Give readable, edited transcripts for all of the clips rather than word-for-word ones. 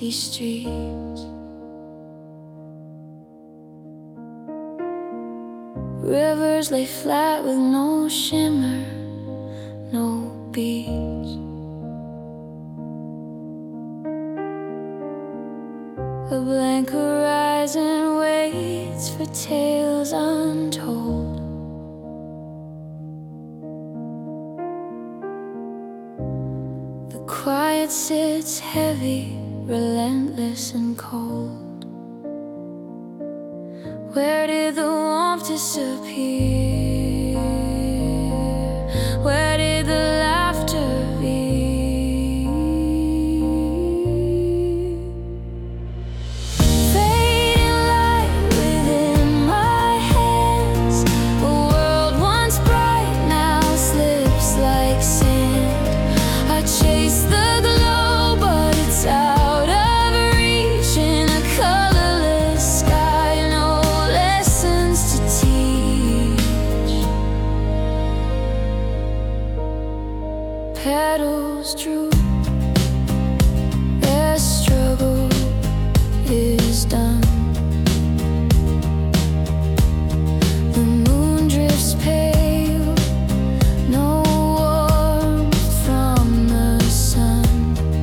empty streets. Rivers lay flat with no shimmer, no beach. A blank horizon waits for tales untold. The quiet sits heavy, relentless and cold. Where did the warmth disappear? Where did the laughter veer? Fading light within my hands. A world once bright now slips like sand. I chase the glow, but it's out of reach in a colorless sky. No lessons to teach. Petals droop, their struggle is done. The moon drifts pale, no warmth from the sun.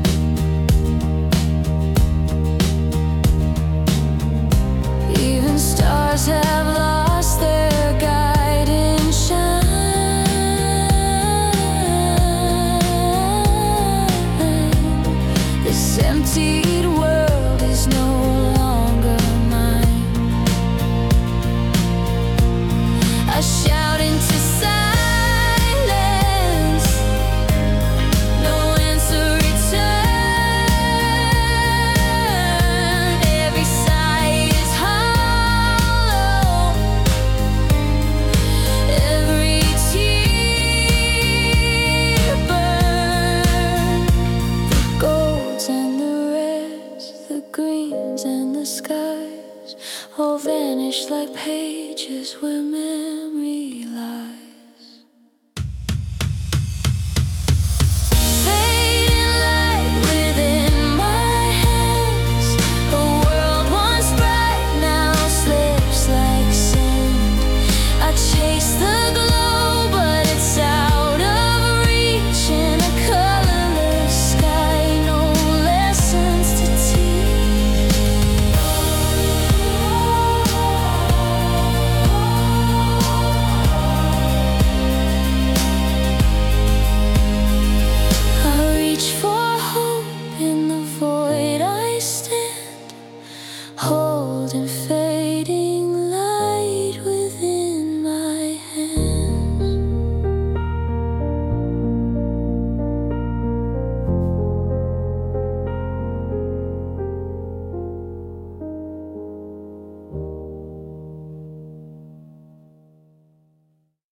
Even stars have lost their guiding shine. This emptied world is no longer mine. I shout into silence, no answer returned. Every sigh is hollow, every tear burned. The golds and the reds, the greens and the skies all vanish like pages where memory lies.